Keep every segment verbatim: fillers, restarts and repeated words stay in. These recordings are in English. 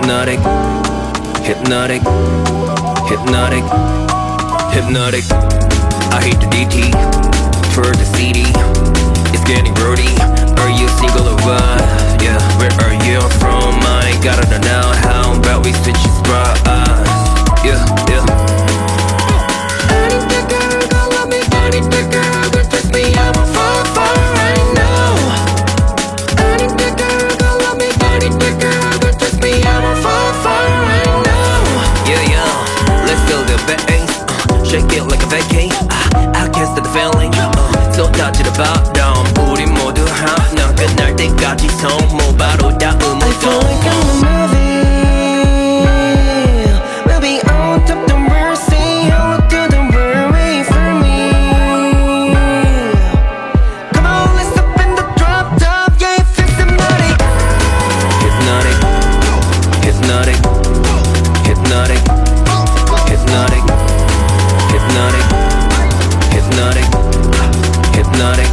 Hypnotic, hypnotic, hypnotic, hypnotic. I hate the D T for the C D. It's getting grody. Are you single or what? Yeah, where are you from? I ain't gotta know now. How about we switch spots? Yeah, yeah. I need that girl, go love me. I need that girl, go trust me. I'm on fire, fire right now. I need that girl, go love me. I need that girl, go trust me. I'm on fire, fire right now. Yeah, yeah. Let's feel the bass. Uh, shake it like a vacay. Uh, outcast to the feeling. Uh, so touch the bottom. 우리 모두 하나 끝날 때까지 성모 바로 다음 I feel like I'm a movie. We'll be on top the world. Say hello to the world. Wait for me. Come on, let's up in the drop top. Yeah, it feels hypnotic. Hypnotic, hypnotic, hypnotic, hypnotic, hypnotic, hypnotic, hypnotic,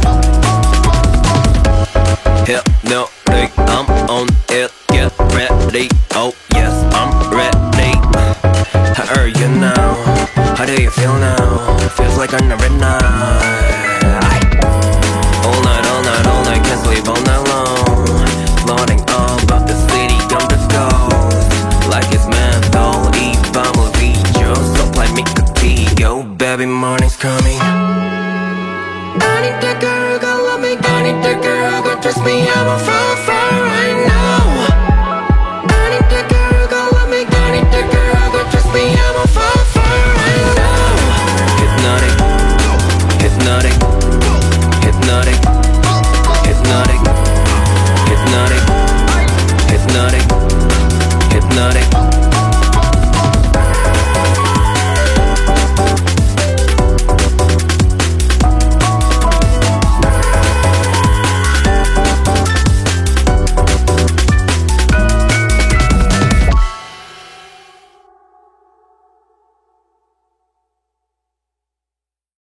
hypnotic. I'm on it, get ready. Oh yes, I'm ready. How are you now? How do you feel now? Feels like another night. All night, all night, all night, can't sleep all night long. Floating all about the city, come to ghost. Like it's mental, eat 밤을 비춰. So play me cookie, yo baby, morning's coming. I need that girl, go love me. I need that girl, go trust me, I'm on fire.